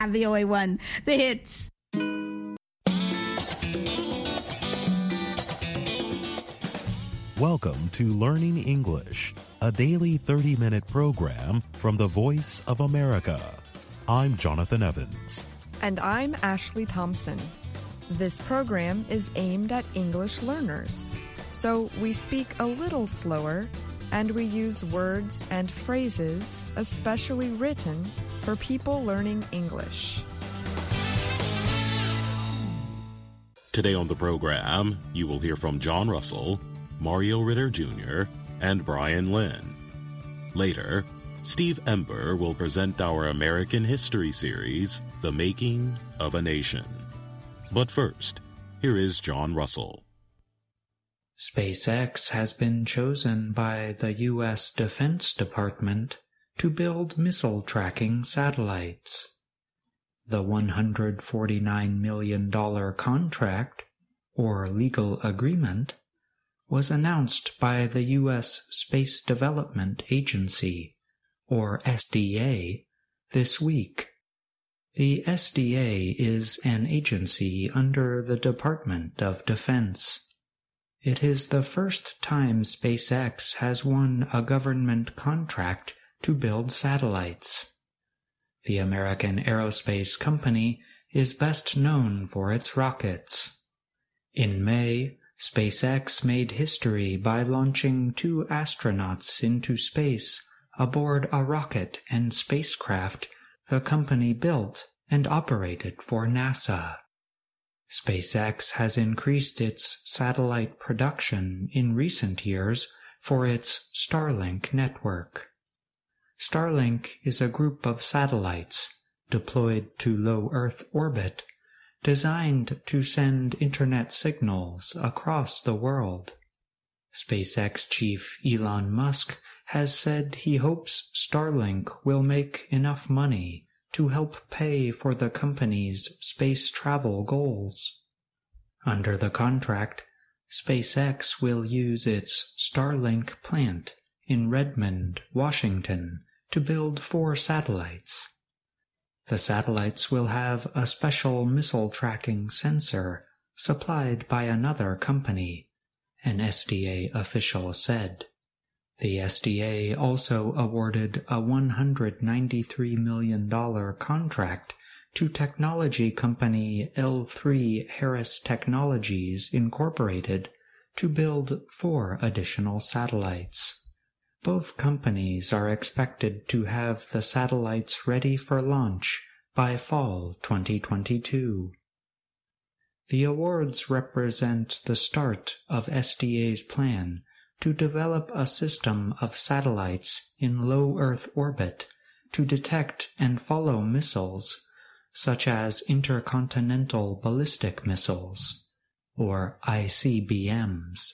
VOA1, the hits. Welcome to Learning English, a daily 30-minute program from the Voice of America. I'm Jonathan Evans. And I'm Ashley Thompson. This program is aimed at English learners, so we speak a little slower and we use words and phrases especially written for people learning English. Today on the program, you will hear from John Russell, Mario Ritter Jr., and Brian Lynn. Later, Steve Ember will present our American history series, The Making of a Nation. But first, here is John Russell. SpaceX has been chosen by the U.S. Defense Department to build missile tracking satellites. The $149 million contract, or legal agreement, was announced by the U.S. Space Development Agency, or SDA, this week. The SDA is an agency under the Department of Defense. It is the first time SpaceX has won a government contract to build satellites. The American aerospace company is best known for its rockets. In May, SpaceX made history by launching 2 astronauts into space aboard a rocket and spacecraft the company built and operated for NASA. SpaceX has increased its satellite production in recent years for its Starlink network. Starlink is a group of satellites deployed to low Earth orbit designed to send internet signals across the world. SpaceX chief Elon Musk has said he hopes Starlink will make enough money to help pay for the company's space travel goals. Under the contract, SpaceX will use its Starlink plant in Redmond, Washington, to build 4 satellites. The satellites will have a special missile tracking sensor supplied by another company, an SDA official said. The SDA also awarded a $193 million contract to technology company L3Harris Technologies Incorporated to build 4 additional satellites. Both companies are expected to have the satellites ready for launch by fall 2022. The awards represent the start of SDA's plan to develop a system of satellites in low Earth orbit to detect and follow missiles, such as intercontinental ballistic missiles, or ICBMs.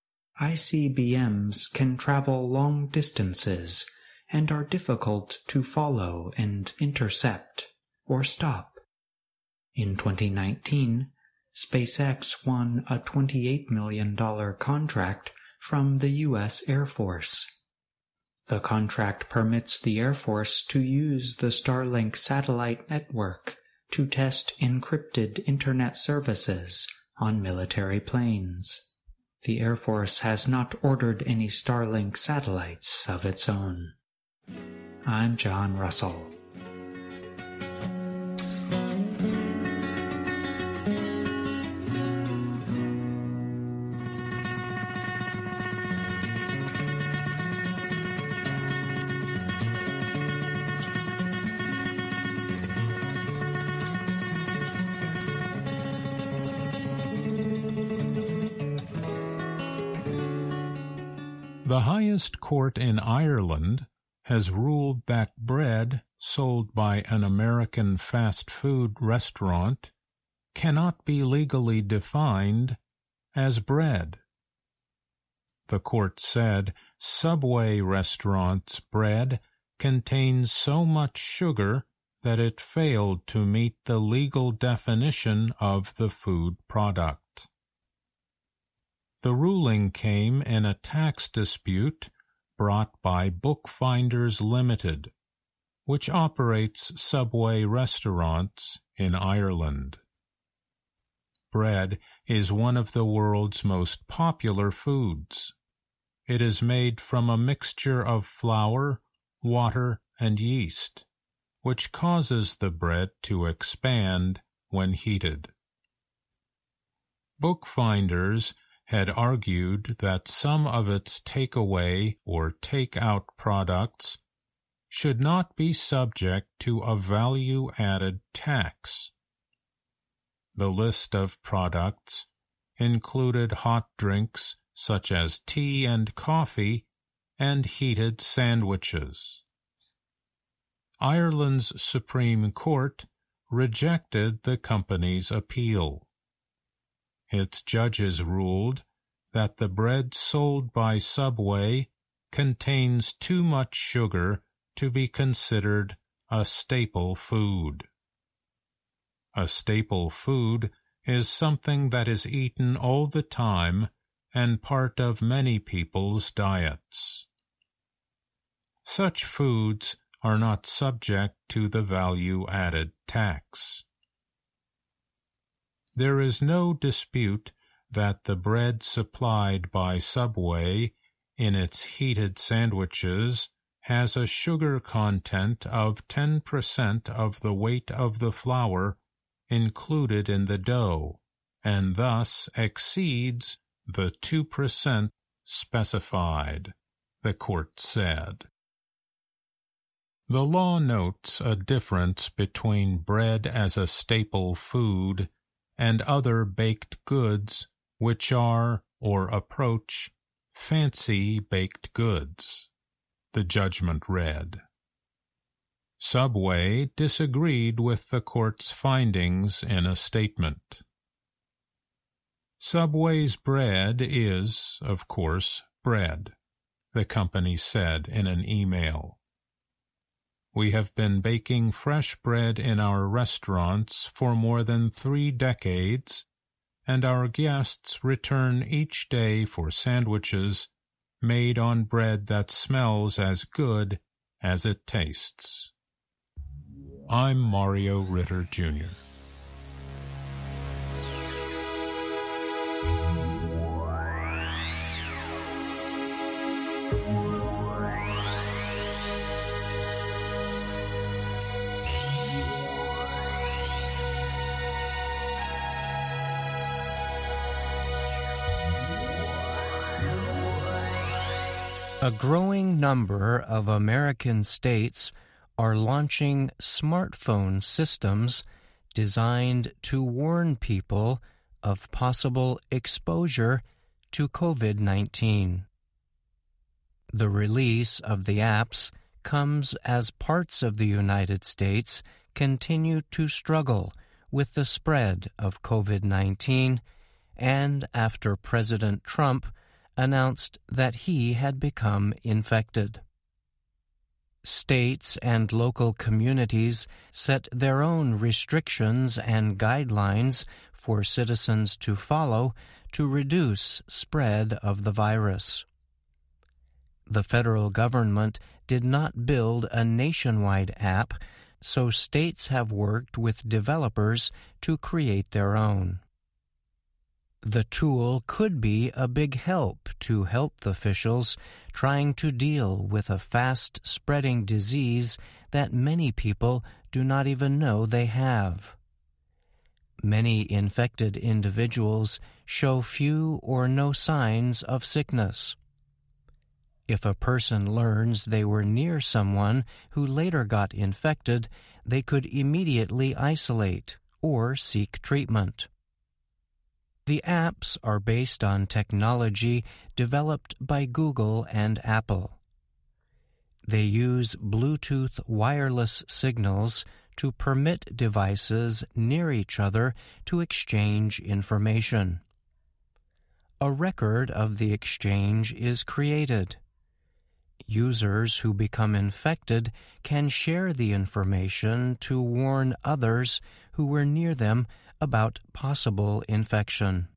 ICBMs can travel long distances and are difficult to follow and intercept or stop. In 2019, SpaceX won a $28 million contract from the U.S. Air Force. The contract permits the Air Force to use the Starlink satellite network to test encrypted Internet services on military planes. The Air Force has not ordered any Starlink satellites of its own. I'm John Russell. The highest court in Ireland has ruled that bread sold by an American fast food restaurant cannot be legally defined as bread. The court said Subway restaurants' bread contains so much sugar that it failed to meet the legal definition of the food product. The ruling came in a tax dispute brought by Bookfinders Limited, which operates Subway restaurants in Ireland. Bread is one of the world's most popular foods. It is made from a mixture of flour, water, and yeast, which causes the bread to expand when heated. Bookfinders had argued that some of its takeaway or take-out products should not be subject to a value-added tax. The list of products included hot drinks such as tea and coffee and heated sandwiches. Ireland's Supreme Court rejected the company's appeal. Its judges ruled that the bread sold by Subway contains too much sugar to be considered a staple food. A staple food is something that is eaten all the time and part of many people's diets. Such foods are not subject to the value-added tax. There is no dispute that the bread supplied by Subway in its heated sandwiches has a sugar content of 10% of the weight of the flour included in the dough, and thus exceeds the 2% specified, the court said. The law notes a difference between bread as a staple food and other baked goods which are, or approach, fancy baked goods, the judgment read. Subway disagreed with the court's findings in a statement. Subway's bread is, of course, bread, the company said in an email. We have been baking fresh bread in our restaurants for more than 3 decades, and our guests return each day for sandwiches made on bread that smells as good as it tastes. I'm Mario Ritter, Jr. A growing number of American states are launching smartphone systems designed to warn people of possible exposure to COVID-19. The release of the apps comes as parts of the United States continue to struggle with the spread of COVID-19 and after President Trump announced that he had become infected. States and local communities set their own restrictions and guidelines for citizens to follow to reduce spread of the virus. The federal government did not build a nationwide app, so states have worked with developers to create their own. The tool could be a big help to health officials trying to deal with a fast-spreading disease that many people do not even know they have. Many infected individuals show few or no signs of sickness. If a person learns they were near someone who later got infected, they could immediately isolate or seek treatment. The apps are based on technology developed by Google and Apple. They use Bluetooth wireless signals to permit devices near each other to exchange information. A record of the exchange is created. Users who become infected can share the information to warn others who were near them about possible infection.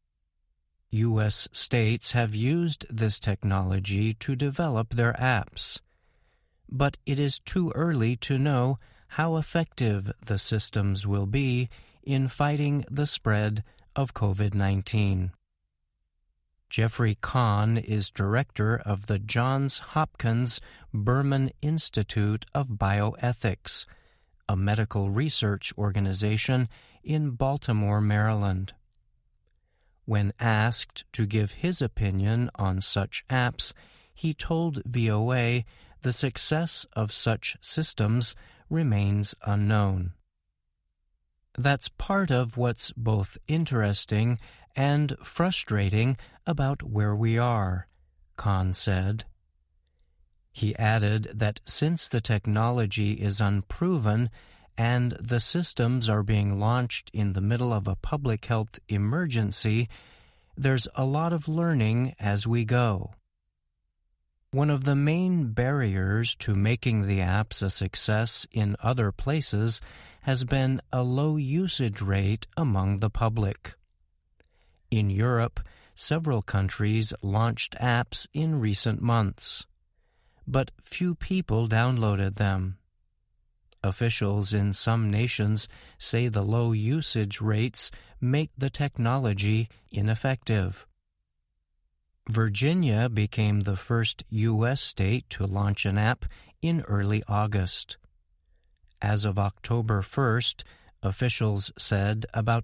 U.S. states have used this technology to develop their apps. but it is too early to know how effective the systems will be in fighting the spread of COVID-19. Jeffrey Kahn is director of the Johns Hopkins Berman Institute of Bioethics, a medical research organization in Baltimore, Maryland. When asked to give his opinion on such apps, he told VOA the success of such systems remains unknown. That's part of what's both interesting and frustrating about where we are, Kahn said. He added that since the technology is unproven and the systems are being launched in the middle of a public health emergency, there's a lot of learning as we go. One of the main barriers to making the apps a success in other places has been a low usage rate among the public. In Europe, several countries launched apps in recent months, but few people downloaded them. Officials in some nations say the low usage rates make the technology ineffective. Virginia became the first U.S. state to launch an app in early August. As of October 1st, officials said about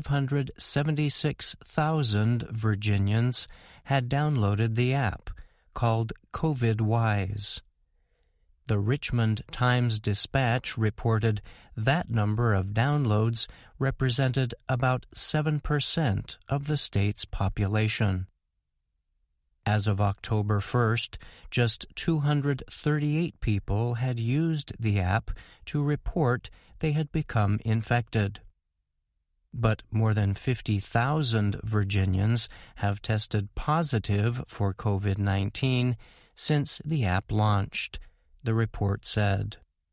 576,000 Virginians had downloaded the app, called COVID-Wise. The Richmond Times-Dispatch reported that number of downloads represented about 7% of the state's population. As of October 1st, just 238 people had used the app to report they had become infected. But more than 50,000 Virginians have tested positive for COVID-19 since the app launched, the report said.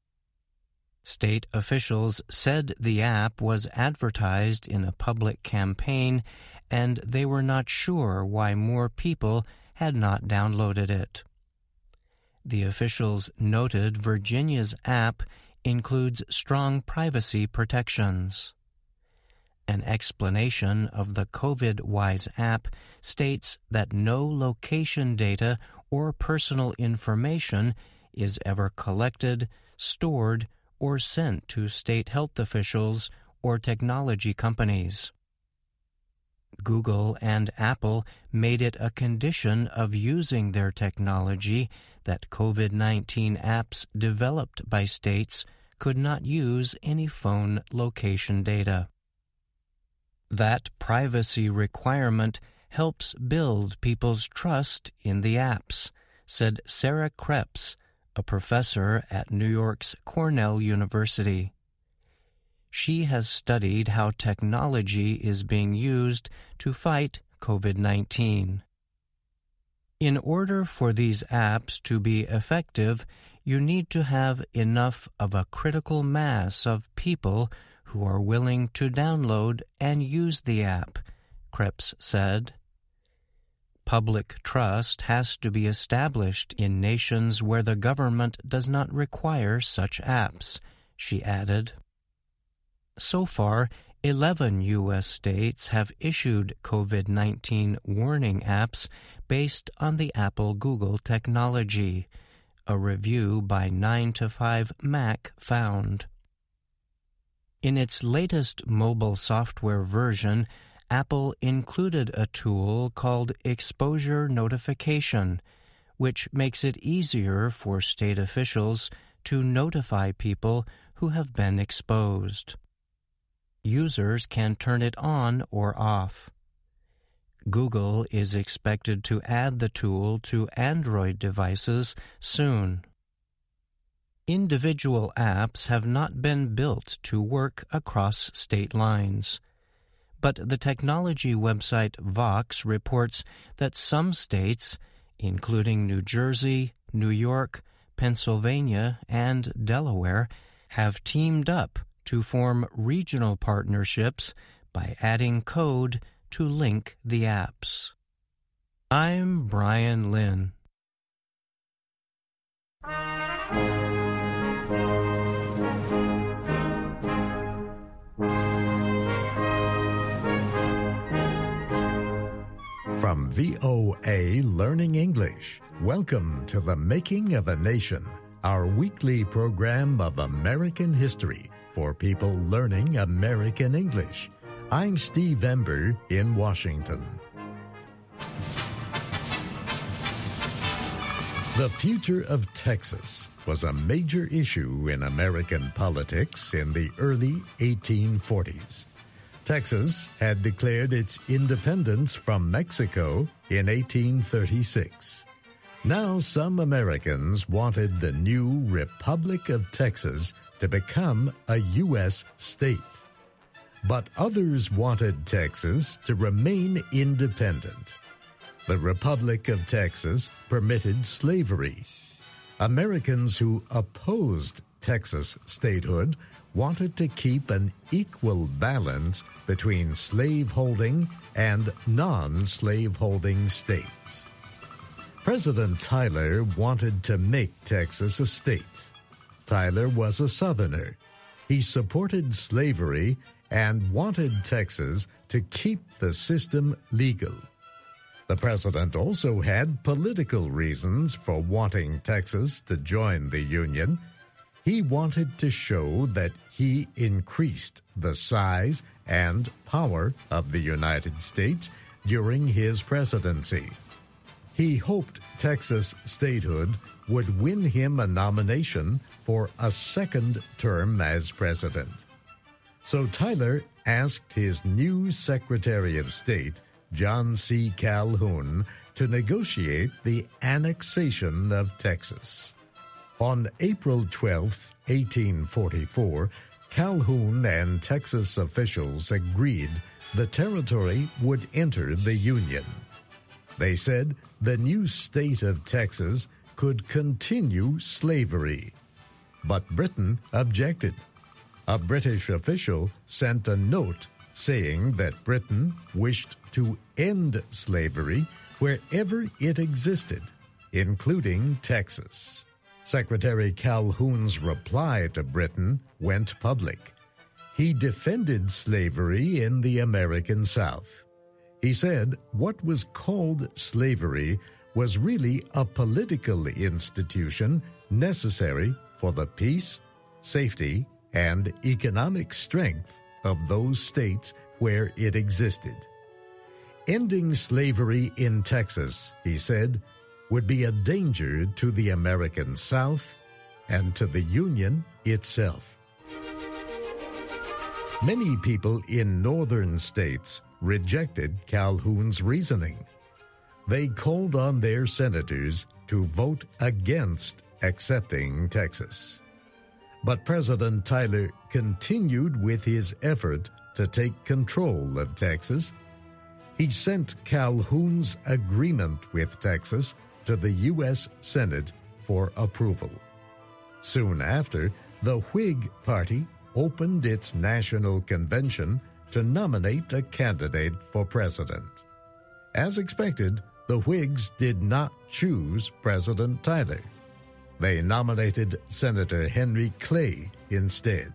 State officials said the app was advertised in a public campaign, and they were not sure why more people had not downloaded it. The officials noted Virginia's app includes strong privacy protections. An explanation of the COVID-Wise app states that no location data or personal information is ever collected, stored, or sent to state health officials or technology companies. Google and Apple made it a condition of using their technology that COVID-19 apps developed by states could not use any phone location data. That privacy requirement helps build people's trust in the apps, said Sarah Krebs, a professor at New York's Cornell University. She has studied how technology is being used to fight COVID-19. In order for these apps to be effective, you need to have enough of a critical mass of people who are willing to download and use the app, Krebs said. Public trust has to be established in nations where the government does not require such apps, she added. So far, 11 U.S. states have issued COVID-19 warning apps based on the Apple-Google technology, a review by 9to5Mac found. In its latest mobile software version, Apple included a tool called Exposure Notification, which makes it easier for state officials to notify people who have been exposed. Users can turn it on or off. Google is expected to add the tool to Android devices soon. Individual apps have not been built to work across state lines. But the technology website Vox reports that some states, including New Jersey, New York, Pennsylvania, and Delaware, have teamed up to form regional partnerships by adding code to link the apps. I'm Brian Lynn. From VOA Learning English, welcome to The Making of a Nation, our weekly program of American history for people learning American English. I'm Steve Ember in Washington. The future of Texas was a major issue in American politics in the early 1840s. Texas had declared its independence from Mexico in 1836. Now some Americans wanted the new Republic of Texas to become a U.S. state. But others wanted Texas to remain independent. The Republic of Texas permitted slavery. Americans who opposed Texas statehood wanted to keep an equal balance between slaveholding and non-slaveholding states. President Tyler wanted to make Texas a state. Tyler was a Southerner. He supported slavery and wanted Texas to keep the system legal. The president also had political reasons for wanting Texas to join the Union. He wanted to show that he increased the size and power of the United States during his presidency. He hoped Texas statehood would win him a nomination for a second term as president. So Tyler asked his new Secretary of State, John C. Calhoun, to negotiate the annexation of Texas. On April 12, 1844, Calhoun and Texas officials agreed the territory would enter the Union. They said the new state of Texas could continue slavery. But Britain objected. A British official sent a note saying that Britain wished to end slavery wherever it existed, including Texas. Secretary Calhoun's reply to Britain went public. He defended slavery in the American South. He said what was called slavery was really a political institution necessary for the peace, safety, and economic strength of those states where it existed. Ending slavery in Texas, he said, would be a danger to the American South and to the Union itself. Many people in northern states rejected Calhoun's reasoning. They called on their senators to vote against accepting Texas. But President Tyler continued with his effort to take control of Texas. He sent Calhoun's agreement with Texas to the U.S. Senate for approval. Soon after, the Whig Party opened its national convention to nominate a candidate for president. As expected, the Whigs did not choose President Tyler. They nominated Senator Henry Clay instead.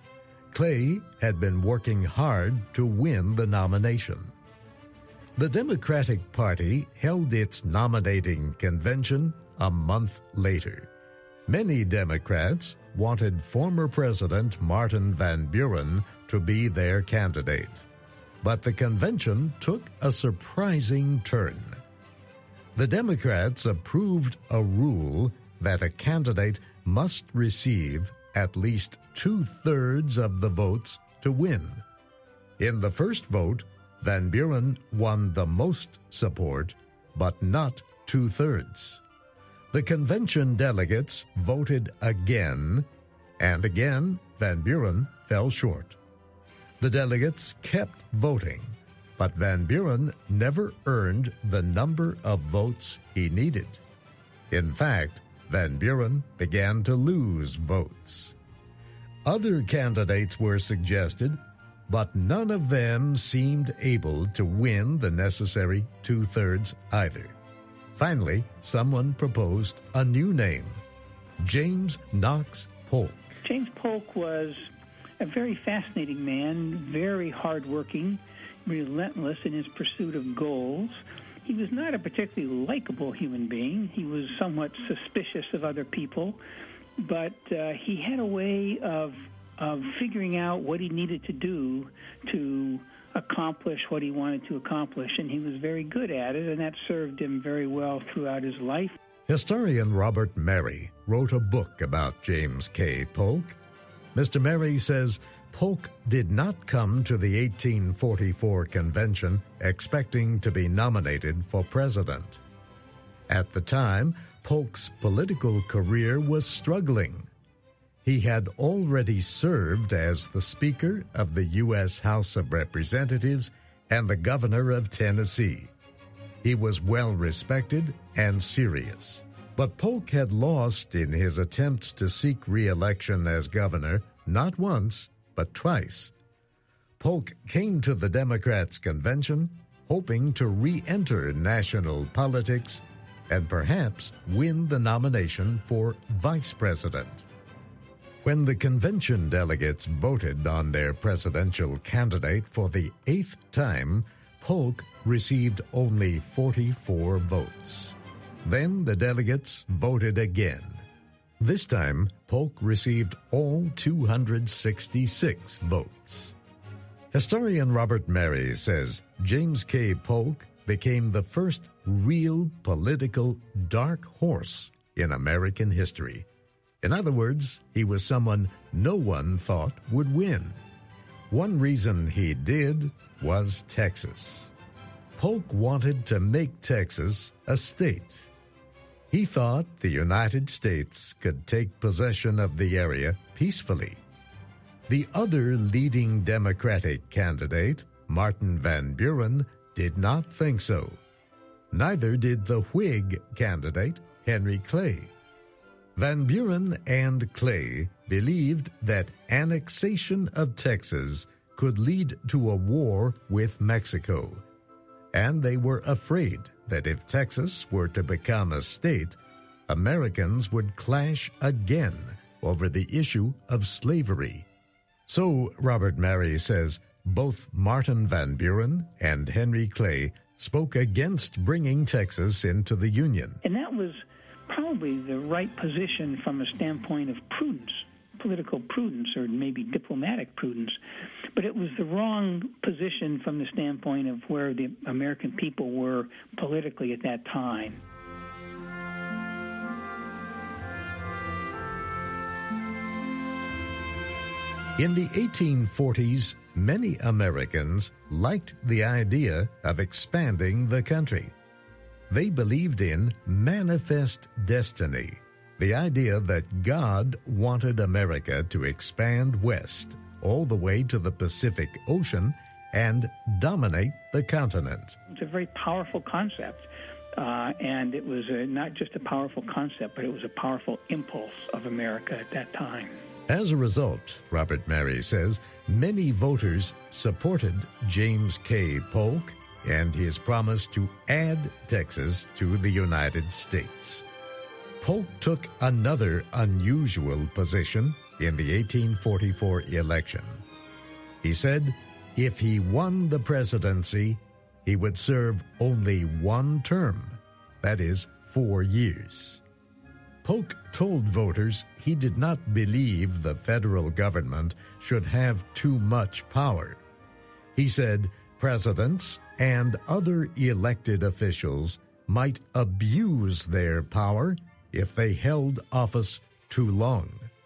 Clay had been working hard to win the nomination. The Democratic Party held its nominating convention a month later. Many Democrats wanted former President Martin Van Buren to be their candidate. But the convention took a surprising turn. The Democrats approved a rule that a candidate must receive at least 2/3 of the votes to win. In the first vote, Van Buren won the most support, but not 2/3. The convention delegates voted again, and again Van Buren fell short. The delegates kept voting, but Van Buren never earned the number of votes he needed. In fact, Van Buren began to lose votes. Other candidates were suggested, but none of them seemed able to win the necessary 2/3 either. Finally, someone proposed a new name, James Knox Polk. James Polk was a very fascinating man, very hardworking, relentless in his pursuit of goals. He was not a particularly likable human being. He was somewhat suspicious of other people, but he had a way of figuring out what he needed to do to accomplish what he wanted to accomplish, and he was very good at it, and that served him very well throughout his life. Historian Robert Merry wrote a book about James K. Polk. Mr. Merry says Polk did not come to the 1844 convention expecting to be nominated for president. At the time, Polk's political career was struggling. He had already served as the Speaker of the U.S. House of Representatives and the Governor of Tennessee. He was well respected and serious. But Polk had lost in his attempts to seek re-election as governor not once, but twice. Polk came to the Democrats' convention hoping to re-enter national politics and perhaps win the nomination for vice president. When the convention delegates voted on their presidential candidate for the 8th time, Polk received only 44 votes. Then the delegates voted again. This time, Polk received all 266 votes. Historian Robert Merry says James K. Polk became the first real political dark horse in American history. In other words, he was someone no one thought would win. One reason he did was Texas. Polk wanted to make Texas a state. He thought the United States could take possession of the area peacefully. The other leading Democratic candidate, Martin Van Buren, did not think so. Neither did the Whig candidate, Henry Clay. Van Buren and Clay believed that annexation of Texas could lead to a war with Mexico, and they were afraid that if Texas were to become a state, Americans would clash again over the issue of slavery. So, Robert Merry says, both Martin Van Buren and Henry Clay spoke against bringing Texas into the Union. And that was probably the right position from a standpoint of prudence, political prudence, or maybe diplomatic prudence. But it was the wrong position from the standpoint of where the American people were politically at that time. In the 1840s, many Americans liked the idea of expanding the country. They believed in manifest destiny, the idea that God wanted America to expand west all the way to the Pacific Ocean and dominate the continent. It's a very powerful concept, and it was not just a powerful concept, but it was a powerful impulse of America at that time. As a result, Robert Merry says, many voters supported James K. Polk and his promise to add Texas to the United States. Polk took another unusual position in the 1844 election. He said if he won the presidency, he would serve only one term, that is, 4 years. Polk told voters he did not believe the federal government should have too much power. He said presidents and other elected officials might abuse their power if they held office too long.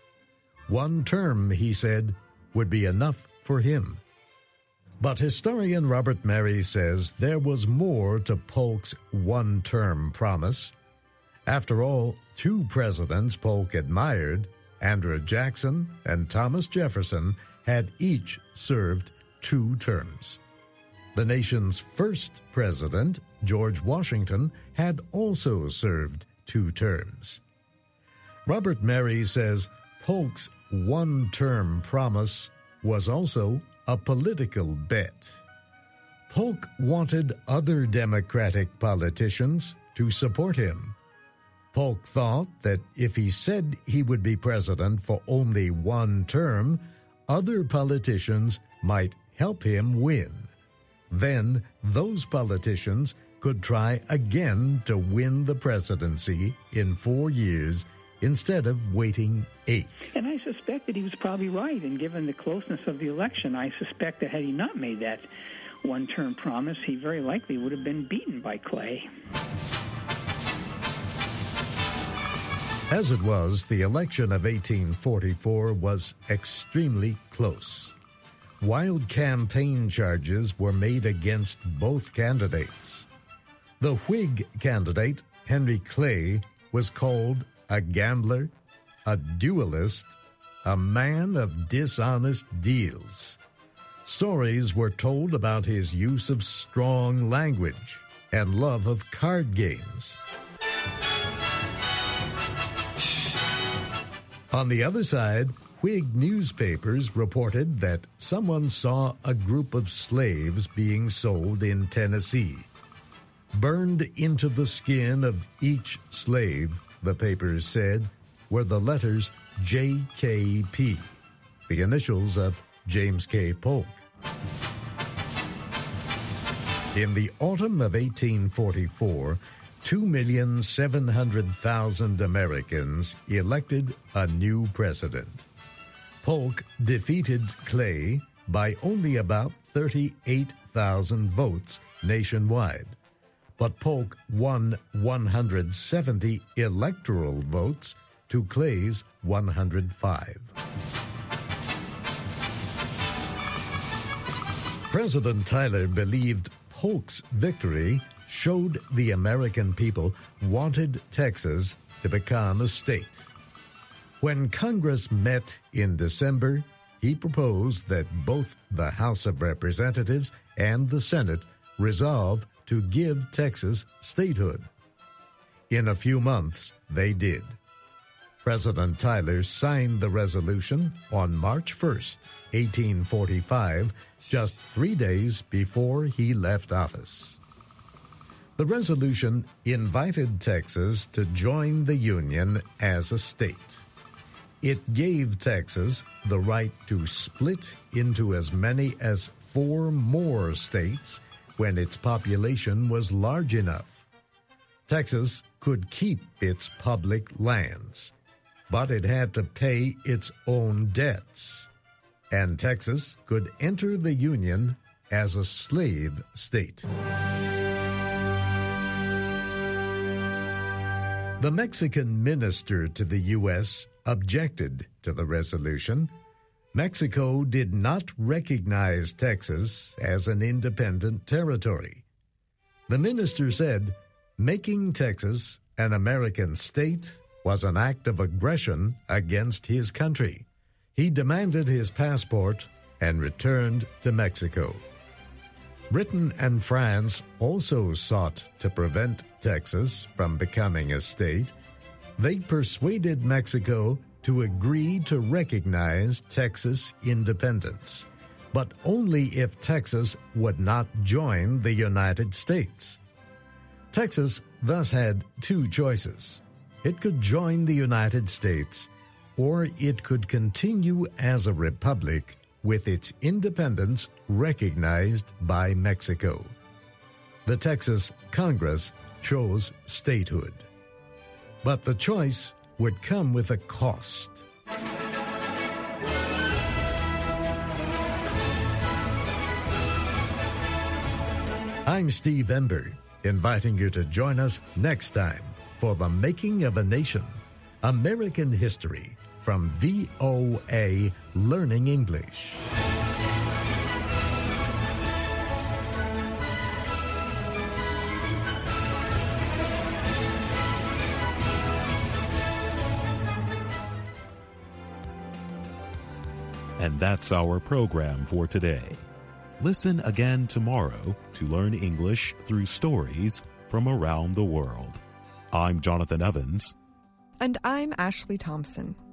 1 term, he said, would be enough for him. But historian Robert Merry says there was more to Polk's 1-term promise. After all, 2 presidents Polk admired, Andrew Jackson and Thomas Jefferson, had each served 2 terms. The nation's first president, George Washington, had also served 2 terms. Robert Merry says Polk's 1-term promise was also a political bet. Polk wanted other Democratic politicians to support him. Polk thought that if he said he would be president for only 1 term, other politicians might help him win. Then those politicians could try again to win the presidency in 4 years instead of waiting 8. And I suspect that he was probably right, and given the closeness of the election, I suspect that had he not made that one-term promise, he very likely would have been beaten by Clay. As it was, the election of 1844 was extremely close. Wild campaign charges were made against both candidates. The Whig candidate, Henry Clay, was called a gambler, a duelist, a man of dishonest deals. Stories were told about his use of strong language and love of card games. On the other side, Whig newspapers reported that someone saw a group of slaves being sold in Tennessee. Burned into the skin of each slave, the papers said, were the letters JKP, the initials of James K. Polk. In the autumn of 1844, 2,700,000 Americans elected a new president. Polk defeated Clay by only about 38,000 votes nationwide, but Polk won 170 electoral votes to Clay's 105. President Tyler believed Polk's victory showed the American people wanted Texas to become a state. When Congress met in December, he proposed that both the House of Representatives and the Senate resolve to give Texas statehood. In a few months, they did. President Tyler signed the resolution on March 1st, 1845, just 3 days before he left office. The resolution invited Texas to join the Union as a state. It gave Texas the right to split into as many as 4 more states when its population was large enough. Texas could keep its public lands, but it had to pay its own debts. And Texas could enter the Union as a slave state. The Mexican minister to the U.S. objected to the resolution. Mexico did not recognize Texas as an independent territory. The minister said, making Texas an American state was an act of aggression against his country. He demanded his passport and returned to Mexico. Britain and France also sought to prevent Texas from becoming a state. They persuaded Mexico to agree to recognize Texas independence, but only if Texas would not join the United States. Texas thus had 2 choices. It could join the United States, or it could continue as a republic with its independence recognized by Mexico. The Texas Congress chose statehood. But the choice would come with a cost. I'm Steve Ember, inviting you to join us next time for The Making of a Nation, American History, from VOA Learning English. And that's our program for today. Listen again tomorrow to learn English through stories from around the world. I'm Jonathan Evans. And I'm Ashley Thompson.